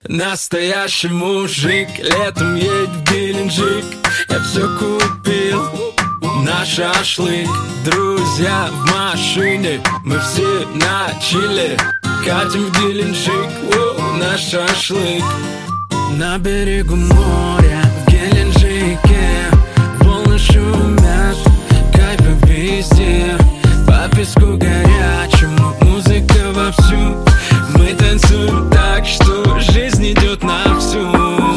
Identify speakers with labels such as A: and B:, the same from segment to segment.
A: Настоящий мужик летом едет в Геленджик. Я все купил на шашлык. Друзья в машине, мы все на чиле. Катим в Геленджик, на шашлык. На берегу моря, в Геленджике волны шумят, кайфы везде. По песку горячему, музыка вовсю. Мы танцуем так, что жизнь идет на всю.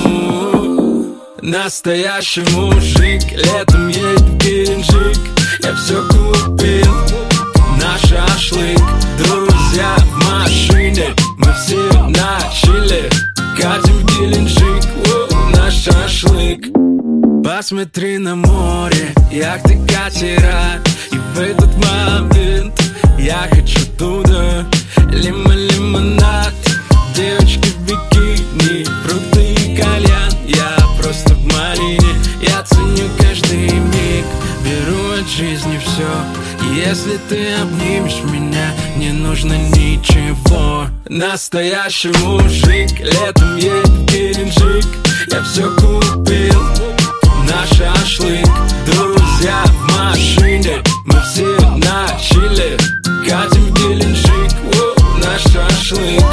A: Настоящий мужик летом едет в Геленджик. Я все купил на шашлык. Друзья в машине, мы все на чиле. Катим в Геленджик, на шашлык. Посмотри на море, яхты, катера. И в этот момент я хочу туда. Лимонад, девочки в бикини, фрукты и кальян. Я просто в малине, я ценю каждый миг. Беру от жизни все, если ты обнимешь меня, не нужно ничего. Настоящий мужик летом едет в Геленджик. Я все купил на шашлык. Друзья в машине, мы все на чиле. Катим в Геленджик, на шашлык.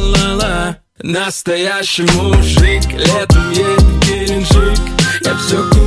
A: Настоящий мужик летом едет в Геленджик. Я все